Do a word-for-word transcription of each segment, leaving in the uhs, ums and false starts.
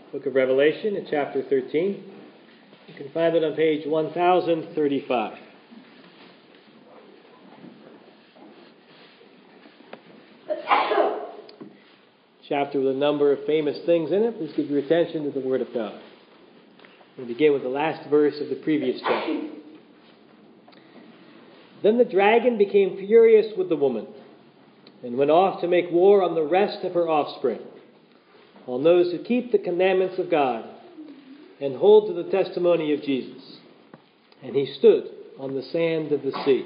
Book of Revelation in chapter thirteen. You can find it on page one thousand thirty-five. Chapter with a number of famous things in it. Please give your attention to the Word of God. We'll begin with the last verse of the previous chapter. Then the dragon became furious with the woman and went off to make war on the rest of her offspring, on those who keep the commandments of God and hold to the testimony of Jesus. And he stood on the sand of the sea.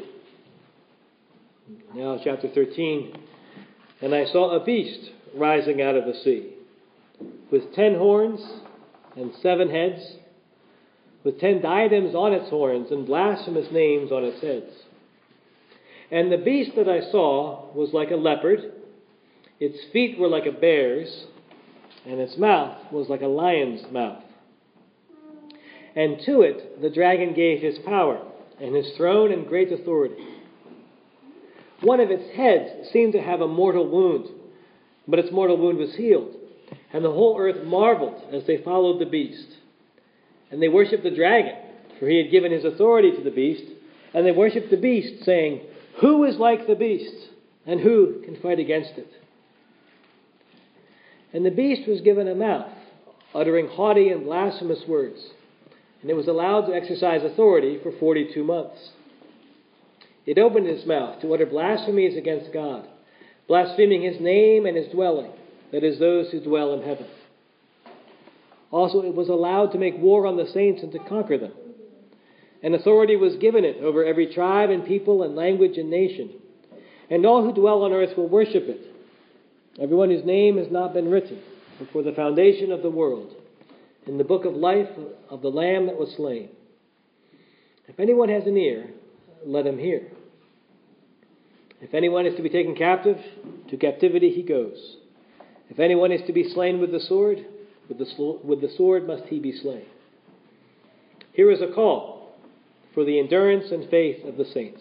Now chapter thirteen. And I saw a beast rising out of the sea, with ten horns and seven heads, with ten diadems on its horns and blasphemous names on its heads. And the beast that I saw was like a leopard, its feet were like a bear's, and its mouth was like a lion's mouth. And to it the dragon gave his power, and his throne and great authority. One of its heads seemed to have a mortal wound, but its mortal wound was healed, and the whole earth marveled as they followed the beast. And they worshipped the dragon, for he had given his authority to the beast, and they worshipped the beast, saying, "Who is like the beast, and who can fight against it?" And the beast was given a mouth, uttering haughty and blasphemous words, and it was allowed to exercise authority for forty-two months. It opened its mouth to utter blasphemies against God, blaspheming his name and his dwelling, that is, those who dwell in heaven. Also, it was allowed to make war on the saints and to conquer them. And authority was given it over every tribe and people and language and nation. And all who dwell on earth will worship it, everyone whose name has not been written before the foundation of the world in the book of life of the Lamb that was slain. If anyone has an ear, let him hear. If anyone is to be taken captive, to captivity he goes. If anyone is to be slain with the sword, with the, sl- with the sword must he be slain. Here is a call for the endurance and faith of the saints.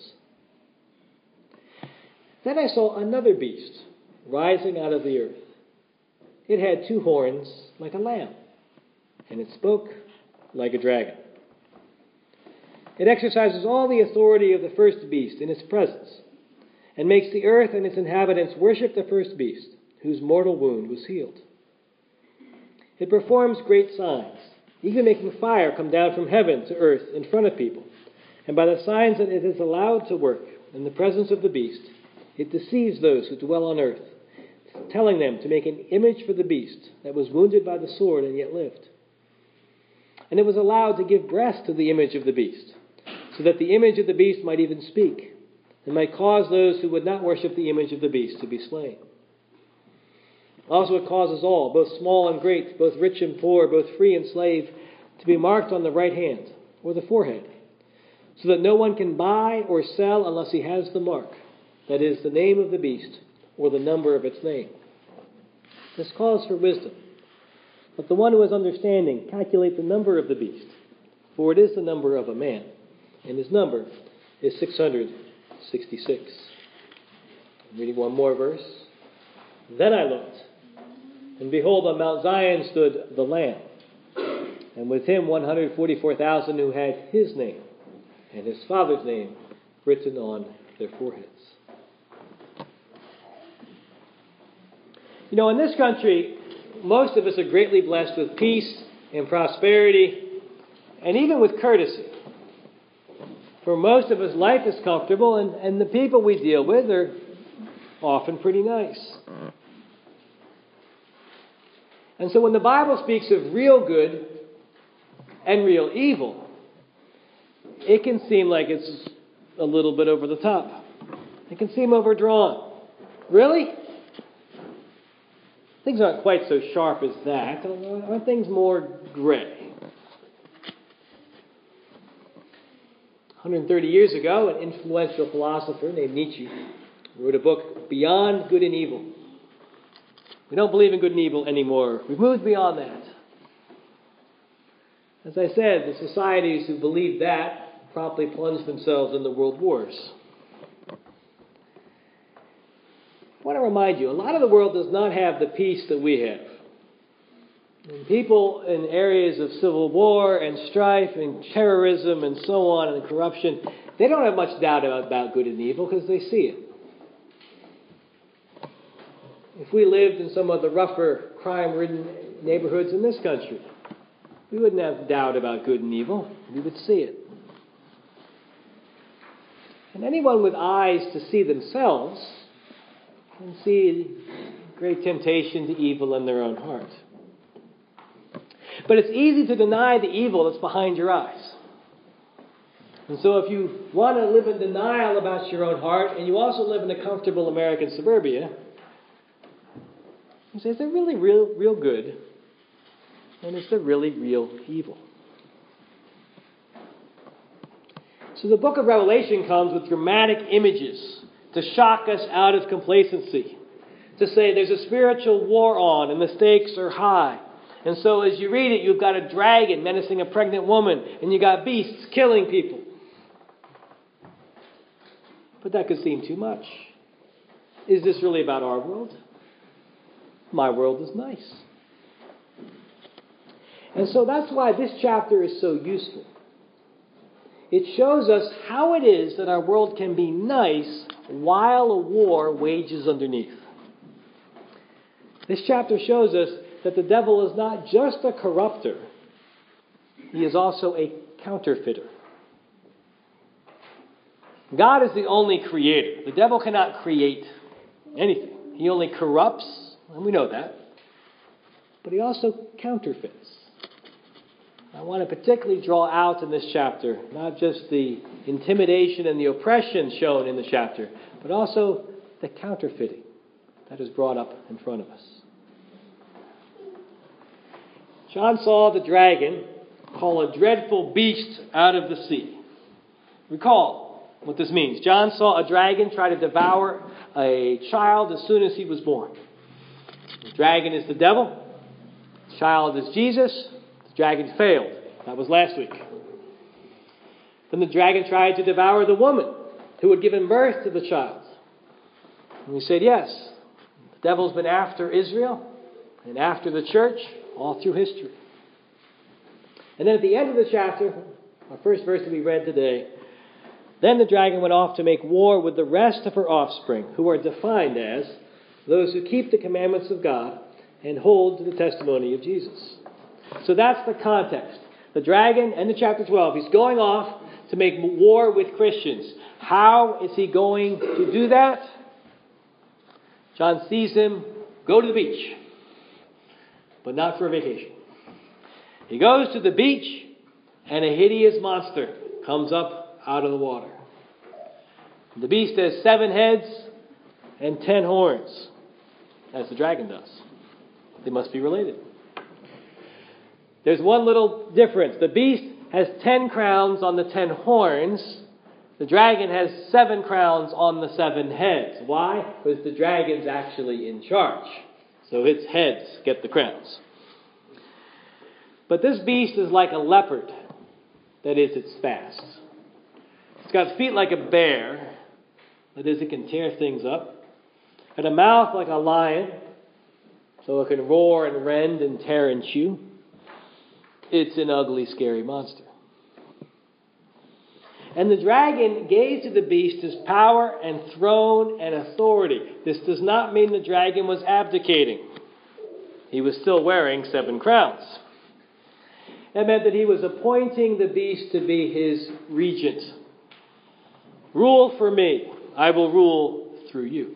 Then I saw another beast rising out of the earth. It had two horns like a lamb, and it spoke like a dragon. It exercises all the authority of the first beast in its presence, and makes the earth and its inhabitants worship the first beast, whose mortal wound was healed. It performs great signs, even making fire come down from heaven to earth in front of people. And by the signs that it is allowed to work in the presence of the beast, it deceives those who dwell on earth, telling them to make an image for the beast that was wounded by the sword and yet lived. And it was allowed to give breath to the image of the beast, so that the image of the beast might even speak, and might cause those who would not worship the image of the beast to be slain. Also it causes all, both small and great, both rich and poor, both free and slave, to be marked on the right hand or the forehead, so that no one can buy or sell unless he has the mark, that is, the name of the beast or the number of its name. This calls for wisdom. Let the one who has understanding calculate the number of the beast, for it is the number of a man, and his number is six hundred sixty-six. I'm reading one more verse. Then I looked, and behold, on Mount Zion stood the Lamb, and with him one hundred forty-four thousand who had his name and his Father's name written on their foreheads. You know, in this country, most of us are greatly blessed with peace and prosperity, and even with courtesy. For most of us, life is comfortable, and, and the people we deal with are often pretty nice. And so when the Bible speaks of real good and real evil, it can seem like it's a little bit over the top. It can seem overdrawn. Really? Things aren't quite so sharp as that. Aren't things more gray? one hundred thirty years ago, an influential philosopher named Nietzsche wrote a book, Beyond Good and Evil. We don't believe in good and evil anymore. We've moved beyond that. As I said, the societies who believed that promptly plunged themselves into world wars. I want to remind you, a lot of the world does not have the peace that we have. And people in areas of civil war and strife and terrorism and so on and corruption, they don't have much doubt about, about good and evil because they see it. If we lived in some of the rougher, crime-ridden neighborhoods in this country, we wouldn't have doubt about good and evil. We would see it. And anyone with eyes to see themselves can see great temptation to evil in their own heart. But it's easy to deny the evil that's behind your eyes. And so if you want to live in denial about your own heart, and you also live in a comfortable American suburbia, you say, is there really real, real good? And is there really real evil? So the book of Revelation comes with dramatic images to shock us out of complacency. To say there's a spiritual war on and the stakes are high. And so as you read it, you've got a dragon menacing a pregnant woman. And you've got beasts killing people. But that could seem too much. Is this really about our world? My world is nice. And so that's why this chapter is so useful. It shows us how it is that our world can be nice while a war wages underneath. This chapter shows us that the devil is not just a corrupter, he is also a counterfeiter. God is the only creator. The devil cannot create anything. He only corrupts, and we know that. But he also counterfeits. I want to particularly draw out in this chapter not just the intimidation and the oppression shown in the chapter, but also the counterfeiting that is brought up in front of us. John saw the dragon call a dreadful beast out of the sea. Recall what this means. John saw a dragon try to devour a child as soon as he was born. The dragon is the devil. The child is Jesus. The dragon failed. That was last week. Then the dragon tried to devour the woman who had given birth to the child. And we said, yes, the devil's been after Israel and after the church all through history. And then at the end of the chapter, our first verse that we read today, then the dragon went off to make war with the rest of her offspring, who are defined as those who keep the commandments of God and hold to the testimony of Jesus. So that's the context. The dragon, end of chapter twelve, he's going off to make war with Christians. How is he going to do that? John sees him go to the beach, but not for a vacation. He goes to the beach, and a hideous monster comes up out of the water. The beast has seven heads and ten horns, as the dragon does. They must be related. There's one little difference. The beast has ten crowns on the ten horns. The dragon has seven crowns on the seven heads. Why? Because the dragon's actually in charge. So its heads get the crowns. But this beast is like a leopard. That is, it's fast. It's got feet like a bear. That is, it can tear things up. And a mouth like a lion. So it can roar and rend and tear and chew. It's an ugly, scary monster. And the dragon gave to the beast his power and throne and authority. This does not mean the dragon was abdicating. He was still wearing seven crowns. That meant that he was appointing the beast to be his regent. Rule for me. I will rule through you.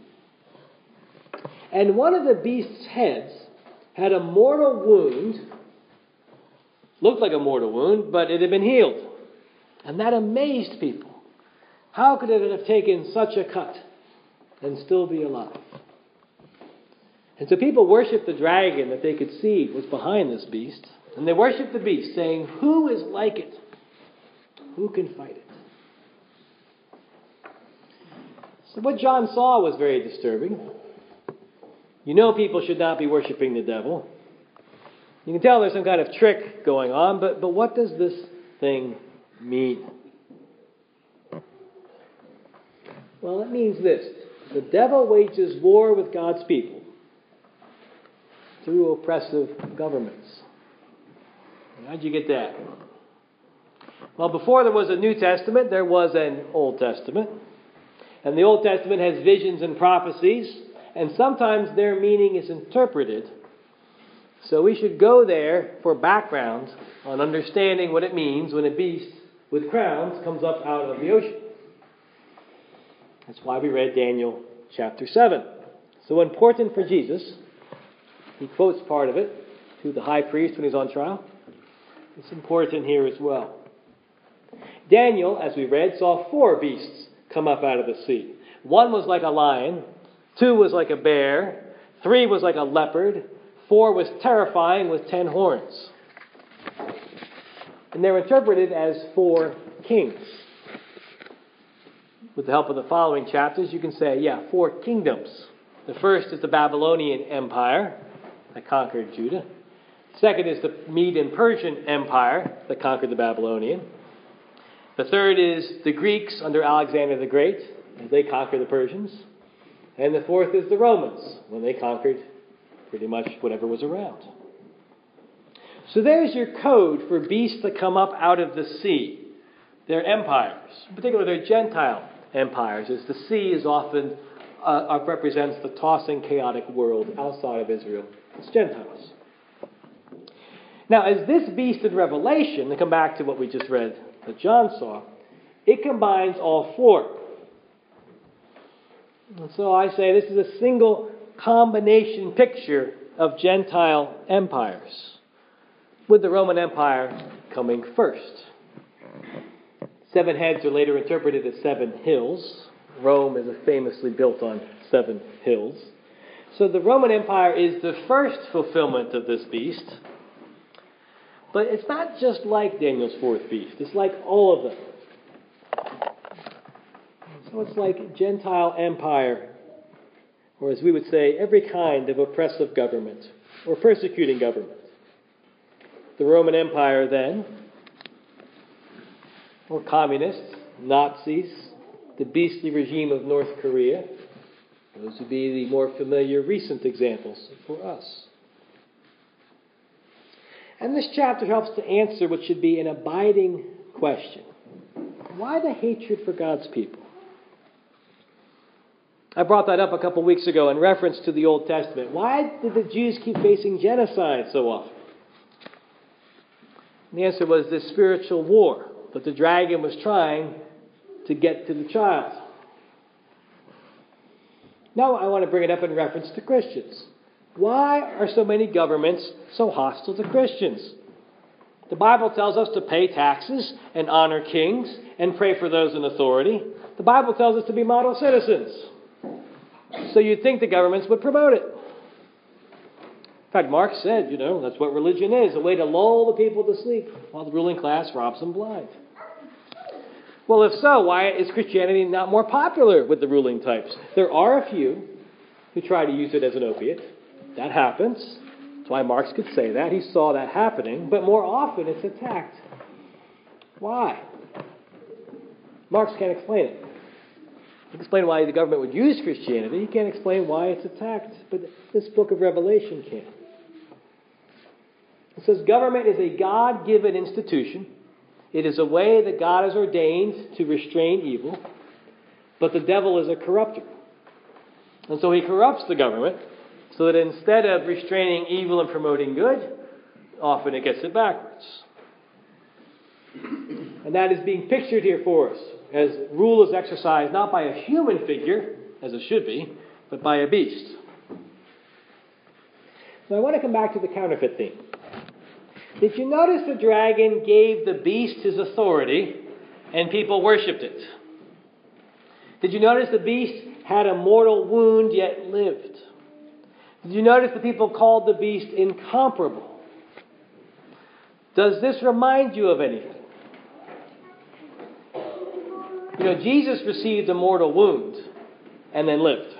And one of the beast's heads had a mortal wound. Looked like a mortal wound, but it had been healed. And that amazed people. How could it have taken such a cut and still be alive? And so people worshiped the dragon that they could see was behind this beast. And they worshiped the beast, saying, who is like it? Who can fight it? So what John saw was very disturbing. You know people should not be worshiping the devil. You can tell there's some kind of trick going on, but, but what does this thing mean? Well, it means this. The devil wages war with God's people through oppressive governments. How'd you get that? Well, before there was a New Testament, there was an Old Testament. And the Old Testament has visions and prophecies, and sometimes their meaning is interpreted. So we should go there for background on understanding what it means when a beast with crowns comes up out of the ocean. That's why we read Daniel chapter seven. So important for Jesus. He quotes part of it to the high priest when he's on trial. It's important here as well. Daniel, as we read, saw four beasts come up out of the sea. One was like a lion. Two was like a bear. Three was like a leopard. Four was terrifying with ten horns. And they're interpreted as four kings. With the help of the following chapters, you can say, yeah, four kingdoms. The first is the Babylonian Empire that conquered Judah. Second is the Mede and Persian Empire that conquered the Babylonian. The third is the Greeks under Alexander the Great, as they conquered the Persians. And the fourth is the Romans, when they conquered pretty much whatever was around. So there's your code for beasts that come up out of the sea. They're empires. In particular, they're Gentile empires, as the sea is often uh, represents the tossing, chaotic world outside of Israel. It's Gentiles. Now, as this beast in Revelation, to come back to what we just read that John saw, it combines all four. And so I say this is a single combination picture of Gentile empires, with the Roman Empire coming first. Seven heads are later interpreted as seven hills. Rome is famously built on seven hills. So the Roman Empire is the first fulfillment of this beast. But it's not just like Daniel's fourth beast. It's like all of them. So it's like Gentile empire, or as we would say, every kind of oppressive government or persecuting government. The Roman Empire then, or communists, Nazis, the beastly regime of North Korea. Those would be the more familiar recent examples for us. And this chapter helps to answer what should be an abiding question. Why the hatred for God's people? I brought that up a couple weeks ago in reference to the Old Testament. Why did the Jews keep facing genocide so often? And the answer was this spiritual war that the dragon was trying to get to the child. Now I want to bring it up in reference to Christians. Why are so many governments so hostile to Christians? The Bible tells us to pay taxes and honor kings and pray for those in authority. The Bible tells us to be model citizens. So you'd think the governments would promote it. In fact, Marx said, you know, that's what religion is, a way to lull the people to sleep while the ruling class robs them blind. Well, if so, why is Christianity not more popular with the ruling types? There are a few who try to use it as an opiate. That happens. That's why Marx could say that. He saw that happening. But more often it's attacked. Why? Marx can't explain it. He can explain why the government would use Christianity. He can't explain why it's attacked. But this book of Revelation can. It says government is a God-given institution. It is a way that God has ordained to restrain evil. But the devil is a corrupter. And so he corrupts the government so that instead of restraining evil and promoting good, often it gets it backwards. And that is being pictured here for us as rule is exercised not by a human figure, as it should be, but by a beast. Now I want to come back to the counterfeit theme. Did you notice the dragon gave the beast his authority and people worshipped it? Did you notice the beast had a mortal wound yet lived? Did you notice the people called the beast incomparable? Does this remind you of anything? You know, Jesus received a mortal wound and then lived.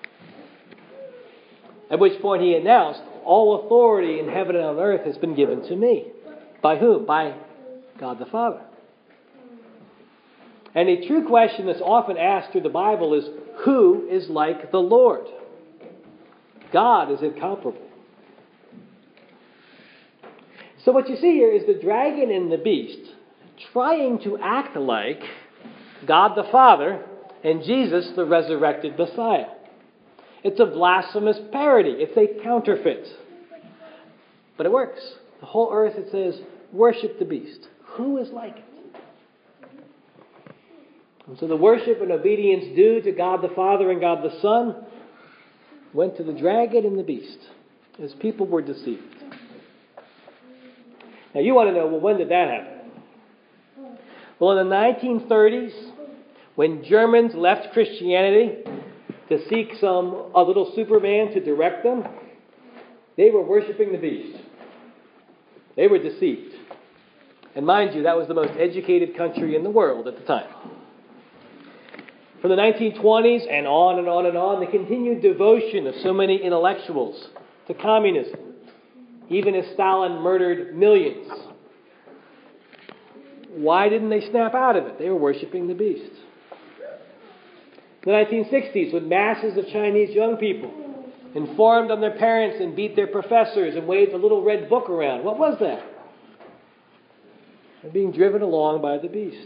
At which point he announced, all authority in heaven and on earth has been given to me. By whom? By God the Father. And a true question that's often asked through the Bible is, who is like the Lord? God is incomparable. So what you see here is the dragon and the beast trying to act like God the Father and Jesus, the resurrected Messiah. It's a blasphemous parody. It's a counterfeit. But it works. The whole earth, it says, worship the beast. Who is like it? And so the worship and obedience due to God the Father and God the Son went to the dragon and the beast as people were deceived. Now you want to know, well, when did that happen? Well, in the nineteen thirties, when Germans left Christianity to seek some a little Superman to direct them, they were worshiping the beast. They were deceived. And mind you, that was the most educated country in the world at the time. From the nineteen twenties and on and on and on, the continued devotion of so many intellectuals to communism, even as Stalin murdered millions. Why didn't they snap out of it? They were worshiping the beast. In the nineteen sixties, when masses of Chinese young people informed on their parents and beat their professors and waved a little red book around. What was that? They're being driven along by the beast.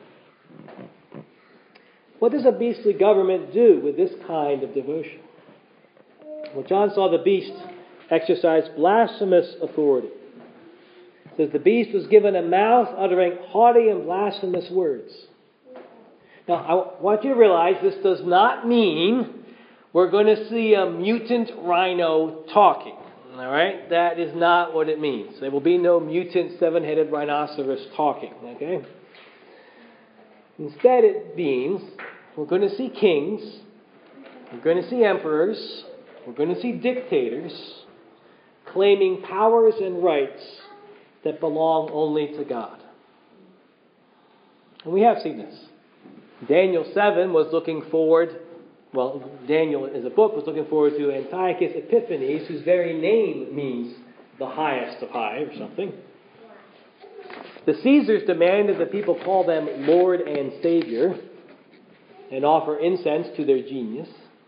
What does a beastly government do with this kind of devotion? Well, John saw the beast exercise blasphemous authority. It says the beast was given a mouth uttering haughty and blasphemous words. Now, I want you to realize this does not mean we're going to see a mutant rhino talking. All right? That is not what it means. There will be no mutant seven-headed rhinoceros talking. Okay? Instead, it means we're going to see kings, we're going to see emperors, we're going to see dictators claiming powers and rights that belong only to God. And we have seen this. Daniel seven was looking forward, well, Daniel as a book was looking forward to Antiochus Epiphanes, whose very name means the highest of high or something. The Caesars demanded that people call them Lord and Savior and offer incense to their genius.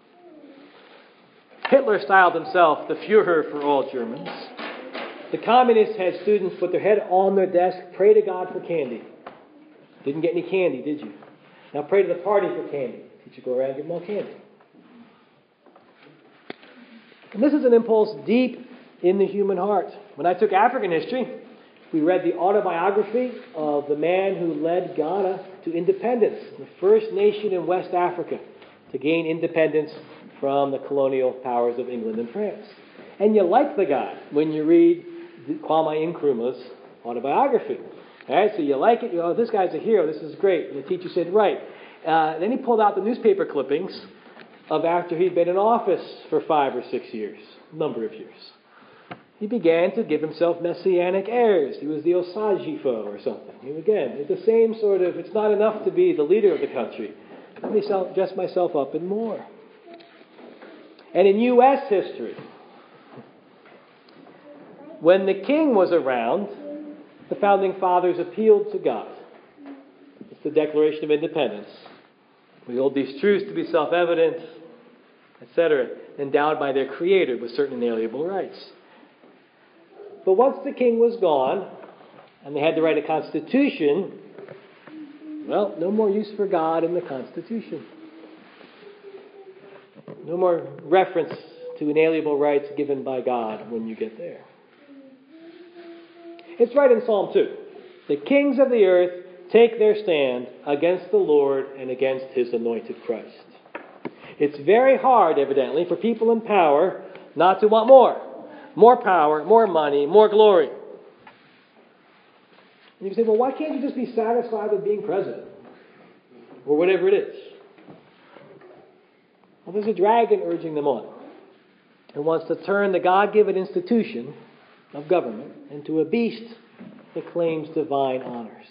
Hitler styled himself the Führer for all Germans. The communists had students put their head on their desk, pray to God for candy. Didn't get any candy, did you? Now pray to the party for candy. Teacher, go around and give them all candy. And this is an impulse deep in the human heart. When I took African history, we read the autobiography of the man who led Ghana to independence, the first nation in West Africa to gain independence from the colonial powers of England and France. And you like the guy when you read Kwame Nkrumah's autobiography. All right, so you like it. You know, oh, this guy's a hero. This is great. And the teacher said, right. Uh, then he pulled out the newspaper clippings of after he'd been in office for five or six years, a number of years. He began to give himself messianic airs. He was the Osajifo or something. And again, it's the same sort of, it's not enough to be the leader of the country. Let me dress myself up in more. And in U S history, when the king was around, the founding fathers appealed to God. It's the Declaration of Independence. We hold these truths to be self-evident, et cetera, endowed by their Creator with certain inalienable rights. But once the king was gone, and they had to write a constitution, well, no more use for God in the Constitution. No more reference to inalienable rights given by God when you get there. It's right in Psalm two. The kings of the earth take their stand against the Lord and against His anointed Christ. It's very hard, evidently, for people in power not to want more. More power, more money, more glory. And you say, well, why can't you just be satisfied with being president? Or whatever it is. Well, there's a dragon urging them on. Who wants to turn the God-given institution of government into a beast that claims divine honors.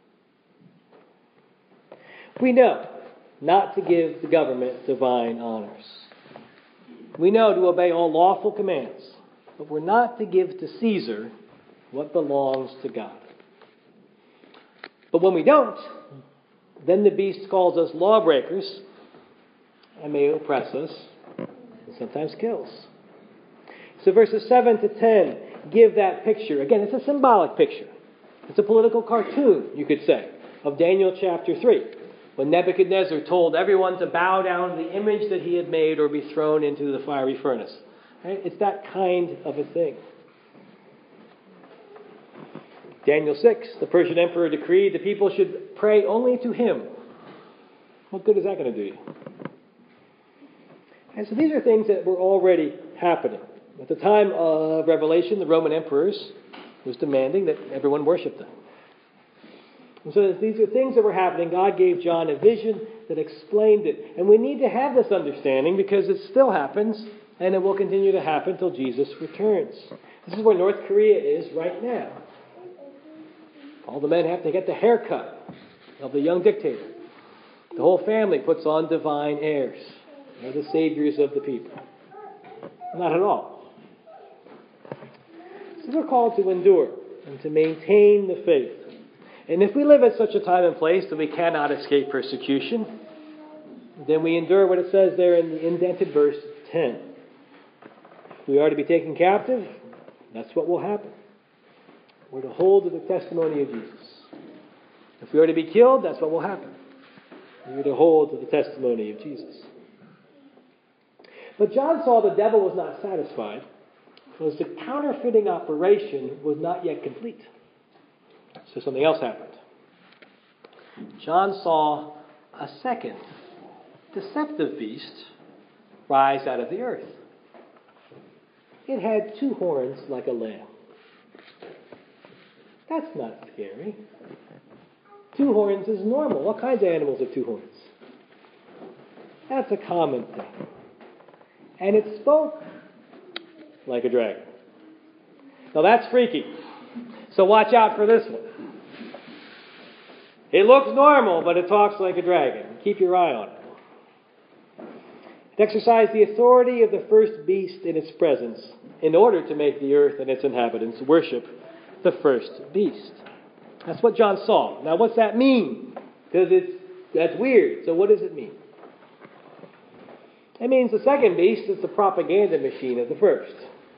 We know not to give the government divine honors. We know to obey all lawful commands. But we're not to give to Caesar what belongs to God. But when we don't, then the beast calls us lawbreakers and may oppress us and sometimes kills. So verses seven to ten give that picture. Again, it's a symbolic picture. It's a political cartoon, you could say, of Daniel chapter three, when Nebuchadnezzar told everyone to bow down to the image that he had made or be thrown into the fiery furnace. Right? It's that kind of a thing. Daniel six, the Persian emperor decreed the people should pray only to him. What good is that going to do you? And so these are things that were already happening. At the time of Revelation, the Roman emperors was demanding that everyone worship them. And so these are things that were happening. God gave John a vision that explained it. And we need to have this understanding because it still happens and it will continue to happen until Jesus returns. This is where North Korea is right now. All the men have to get the haircut of the young dictator. The whole family puts on divine airs. They're the saviors of the people. Not at all. So we're called to endure and to maintain the faith. And if we live at such a time and place that we cannot escape persecution, then we endure what it says there in the indented verse ten. If we are to be taken captive, that's what will happen. We're to hold to the testimony of Jesus. If we are to be killed, that's what will happen. We're to hold to the testimony of Jesus. But John saw the devil was not satisfied because the counterfeiting operation was not yet complete. So something else happened. John saw a second deceptive beast rise out of the earth. It had two horns like a lamb. That's not scary. Two horns is normal. What kinds of animals have two horns? That's a common thing. And it spoke like a dragon. Now that's freaky. So watch out for this one. It looks normal, but it talks like a dragon. Keep your eye on it. It exercised the authority of the first beast in its presence in order to make the earth and its inhabitants worship the first beast. That's what John saw. Now what's that mean? Because it's that's weird. So what does it mean? It means the second beast is the propaganda machine of the first.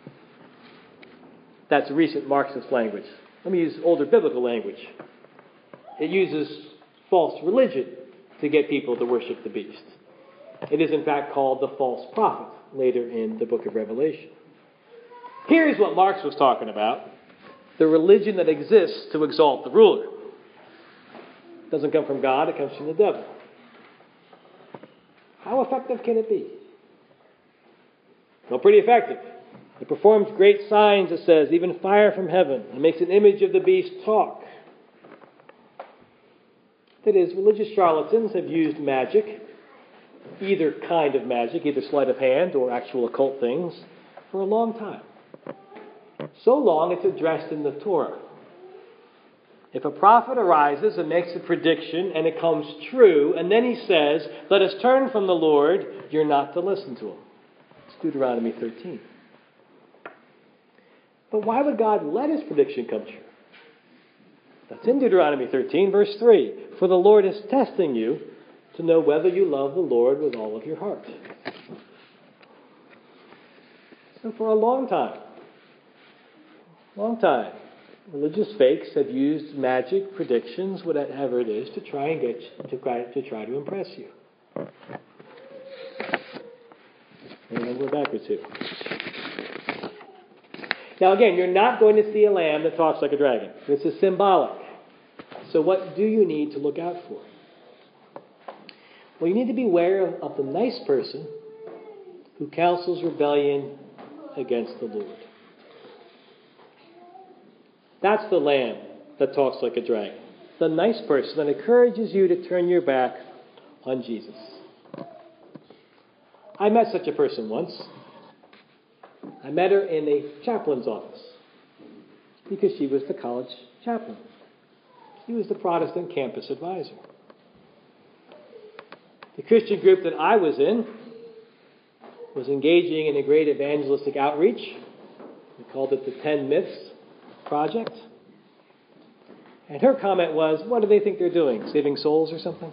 That's recent Marxist language. Let me use older biblical language. It uses false religion to get people to worship the beast. It is in fact called the false prophet later in the book of Revelation. Here's what Marx was talking about. The religion that exists to exalt the ruler. It doesn't come from God, it comes from the devil. How effective can it be? Well, pretty effective. It performs great signs, it says, even fire from heaven. It makes an image of the beast talk. That is, religious charlatans have used magic, either kind of magic, either sleight of hand or actual occult things, for a long time. So long it's addressed in the Torah. If a prophet arises and makes a prediction and it comes true, and then he says, let us turn from the Lord, you're not to listen to him. It's Deuteronomy thirteen. But why would God let his prediction come true? That's in Deuteronomy thirteen, verse three. For the Lord is testing you to know whether you love the Lord with all of your heart. So for a long time, long time, religious fakes have used magic, predictions, whatever it is, to try and get you, to try, to try to impress you. And then we're backwards here. Now again, you're not going to see a lamb that talks like a dragon. This is symbolic. So what do you need to look out for? Well, you need to be aware of, of the nice person who counsels rebellion against the Lord. That's the lamb that talks like a dragon. The nice person that encourages you to turn your back on Jesus. I met such a person once. I met her in a chaplain's office because she was the college chaplain. She was the Protestant campus advisor. The Christian group that I was in was engaging in a great evangelistic outreach. We called it the Ten Myths Project. And her comment was, what do they think they're doing? Saving souls or something?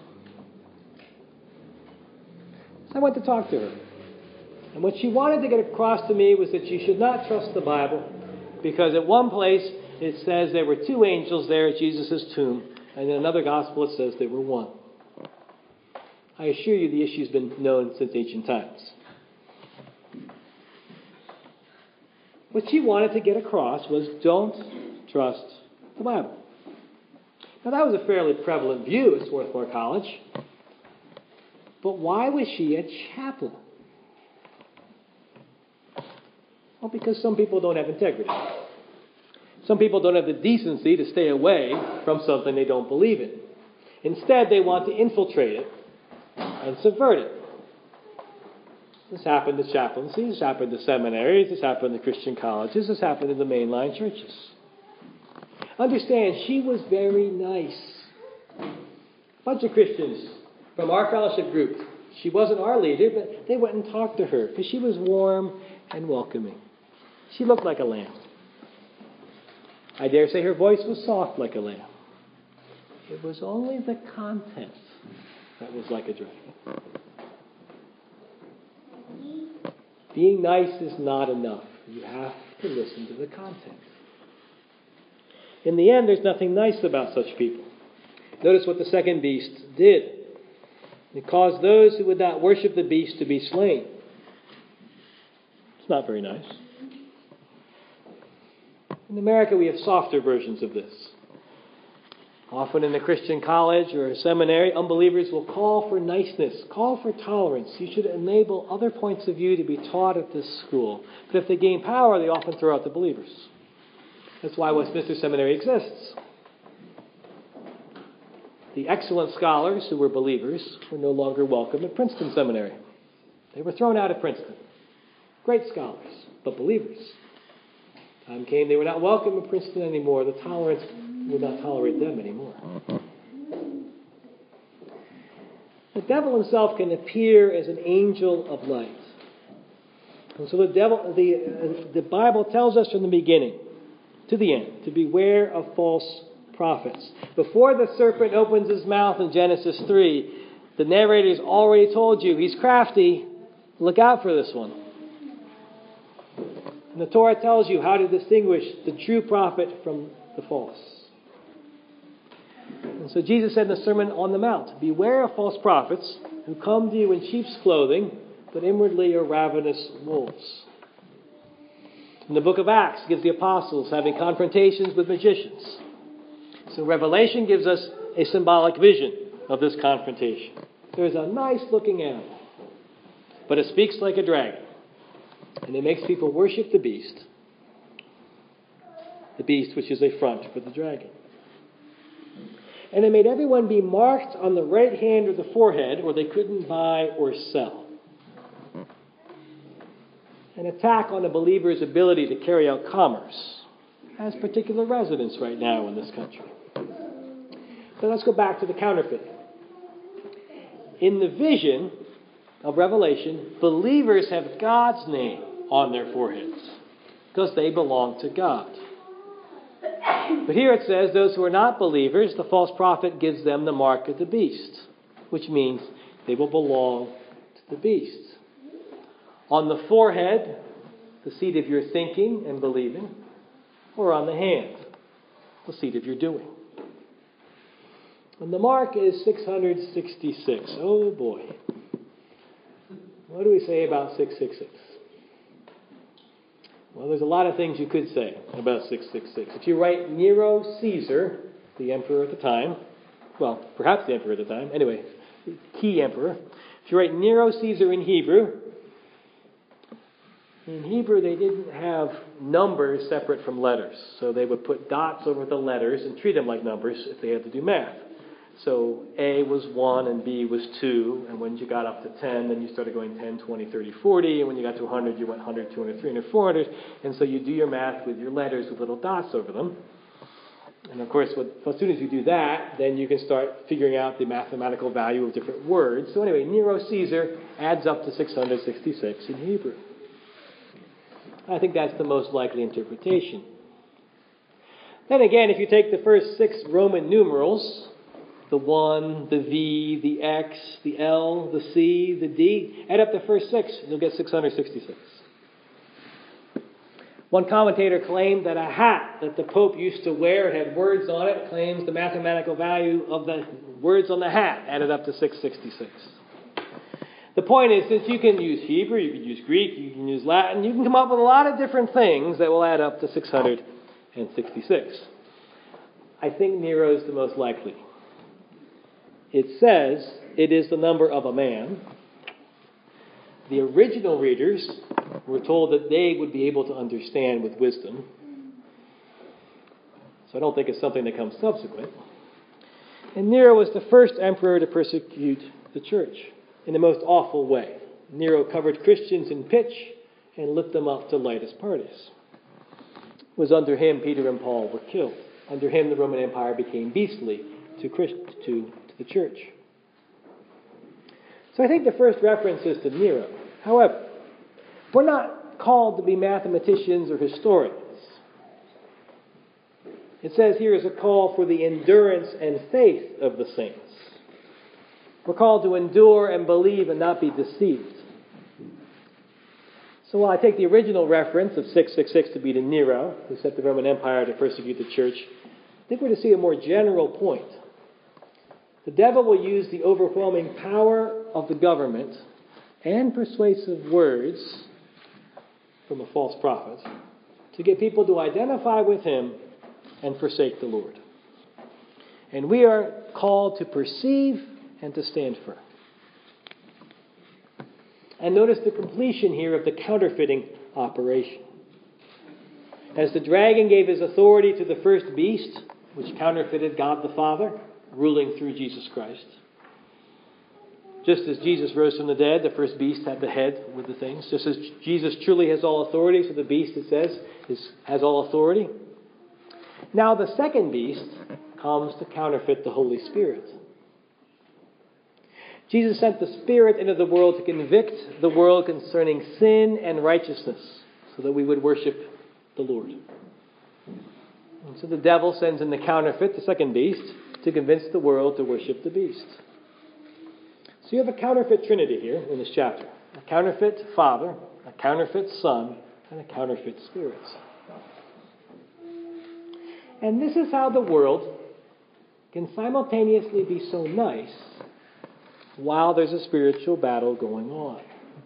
So I went to talk to her. And what she wanted to get across to me was that she should not trust the Bible Because at one place it says there were two angels there at Jesus' tomb, and in another gospel it says there were one. I assure you the issue's been known since ancient times. What she wanted to get across was, don't trust the Bible. Now that was a fairly prevalent view at Swarthmore College. But why was she a chaplain? Well, because some people don't have integrity. Some people don't have the decency to stay away from something they don't believe in. Instead, they want to infiltrate it and subvert it. This happened to chaplaincy, this happened to seminaries, this happened to Christian colleges, this happened in the mainline churches. Understand, she was very nice. A bunch of Christians from our fellowship group, she wasn't our leader, but they went and talked to her because she was warm and welcoming. She looked like a lamb. I dare say her voice was soft like a lamb. It was only the content that was like a dragon. Being nice is not enough. You have to listen to the content. In the end, there's nothing nice about such people. Notice what the second beast did. It caused those who would not worship the beast to be slain. It's not very nice. In America, we have softer versions of this. Often in a Christian college or a seminary, unbelievers will call for niceness, call for tolerance. You should enable other points of view to be taught at this school. But if they gain power, they often throw out the believers. That's why Westminster Seminary exists. The excellent scholars who were believers were no longer welcome at Princeton Seminary. They were thrown out of Princeton. Great scholars, but believers. Time came they were not welcome at Princeton anymore. The tolerance would not tolerate them anymore. The devil himself can appear as an angel of light. And so the devil, the, uh, the Bible tells us from the beginning to the end to beware of false prophets. Before the serpent opens his mouth in Genesis three, the narrator's already told you he's crafty. Look out for this one. And the Torah tells you how to distinguish the true prophet from the false. And so Jesus said in the Sermon on the Mount, beware of false prophets who come to you in sheep's clothing, but inwardly are ravenous wolves. In the book of Acts, it gives the apostles having confrontations with magicians. So Revelation gives us a symbolic vision of this confrontation. There's a nice looking animal, but it speaks like a dragon. And it makes people worship the beast. The beast which is a front for the dragon. And it made everyone be marked on the right hand or the forehead, or they couldn't buy or sell. An attack on a believer's ability to carry out commerce has particular resonance right now in this country. So let's go back to the counterfeit. In the vision of Revelation, believers have God's name on their foreheads because they belong to God. But here it says those who are not believers, the false prophet gives them the mark of the beast, which means they will belong to the beast. On the forehead, the seat of your thinking and believing, or on the hand, the seat of your doing. And the mark is six hundred sixty-six. Oh boy. What do we say about six six six? Well, there's a lot of things you could say about six six six. If you write Nero Caesar, the emperor at the time, well, perhaps the emperor at the time, anyway, key emperor. If you write Nero Caesar in Hebrew, in Hebrew they didn't have numbers separate from letters. So they would put dots over the letters and treat them like numbers if they had to do math. So A was one and B was two. And when you got up to ten, then you started going ten, twenty, thirty, forty. And when you got to one hundred, you went one hundred, two hundred, three hundred, four hundred. And so you do your math with your letters with little dots over them. And of course, what, as soon as you do that, then you can start figuring out the mathematical value of different words. So anyway, Nero Caesar adds up to six hundred sixty-six in Hebrew. I think that's the most likely interpretation. Then again, if you take the first six Roman numerals, the one, the V, the X, the L, the C, the D, add up the first six, you'll get six hundred sixty-six. One commentator claimed that a hat that the Pope used to wear had words on it, claims the mathematical value of the words on the hat added up to six hundred sixty-six. The point is, since you can use Hebrew, you can use Greek, you can use Latin, you can come up with a lot of different things that will add up to six hundred sixty-six. I think Nero is the most likely. It says it is the number of a man. The original readers were told that they would be able to understand with wisdom. So I don't think it's something that comes subsequent. And Nero was the first emperor to persecute the church in the most awful way. Nero covered Christians in pitch and lit them up to light his parties. It was under him Peter and Paul were killed. Under him the Roman Empire became beastly to, Christ, to, to the church. So I think the first reference is to Nero. However, we're not called to be mathematicians or historians. It says here is a call for the endurance and faith of the saints. We're called to endure and believe and not be deceived. So while I take the original reference of six six six to be to Nero, who set the Roman Empire to persecute the church, I think we're to see a more general point. The devil will use the overwhelming power of the government and persuasive words from a false prophet to get people to identify with him and forsake the Lord. And we are called to perceive and to stand firm. And notice the completion here of the counterfeiting operation. As the dragon gave his authority to the first beast, which counterfeited God the Father, ruling through Jesus Christ. Just as Jesus rose from the dead, the first beast had the head with the things. Just as Jesus truly has all authority, so the beast, it says, is, has all authority. Now the second beast comes to counterfeit the Holy Spirit. Jesus sent the Spirit into the world to convict the world concerning sin and righteousness, so that we would worship the Lord. And so the devil sends in the counterfeit, the second beast, to convince the world to worship the beast. So you have a counterfeit trinity here in this chapter. A counterfeit Father, a counterfeit Son, and a counterfeit Spirit. And this is how the world can simultaneously be so nice while there's a spiritual battle going on.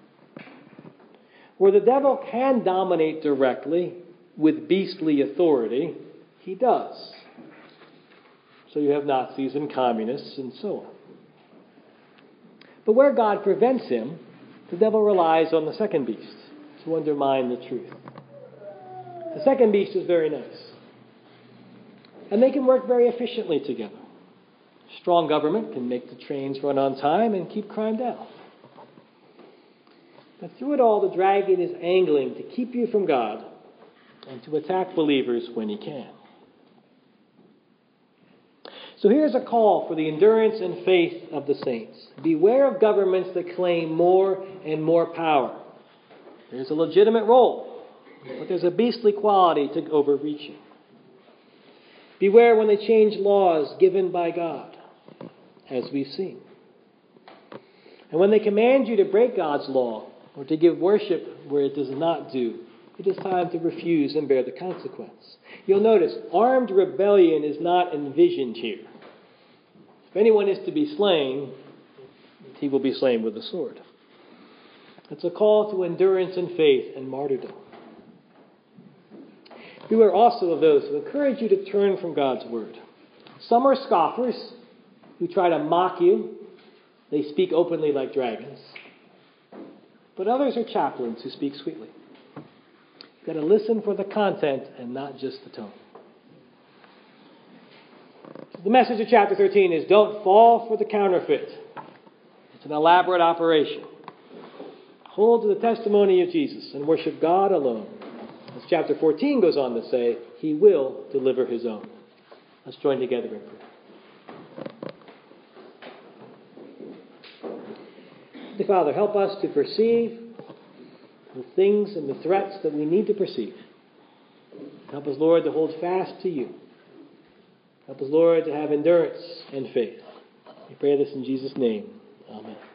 Where the devil can dominate directly with beastly authority, he does. So you have Nazis and communists and so on. But where God prevents him, the devil relies on the second beast to undermine the truth. The second beast is very nice. And they can work very efficiently together. Strong government can make the trains run on time and keep crime down. But through it all, the dragon is angling to keep you from God and to attack believers when he can. So here's a call for the endurance and faith of the saints. Beware of governments that claim more and more power. There's a legitimate role, but there's a beastly quality to overreaching. Beware when they change laws given by God, as we've seen. And when they command you to break God's law or to give worship where it does not do, it is time to refuse and bear the consequence. You'll notice armed rebellion is not envisioned here. If anyone is to be slain, he will be slain with a sword. It's a call to endurance and faith and martyrdom. Beware also of those who encourage you to turn from God's word. Some are scoffers who try to mock you. They speak openly like dragons. But others are chaplains who speak sweetly. You've got to listen for the content and not just the tone. The message of chapter thirteen is don't fall for the counterfeit. It's an elaborate operation. Hold to the testimony of Jesus and worship God alone. As chapter fourteen goes on to say, he will deliver his own. Let's join together in prayer. Father, help us to perceive the things and the threats that we need to perceive. Help us, Lord, to hold fast to you. Help us, Lord, to have endurance and faith. We pray this in Jesus' name. Amen.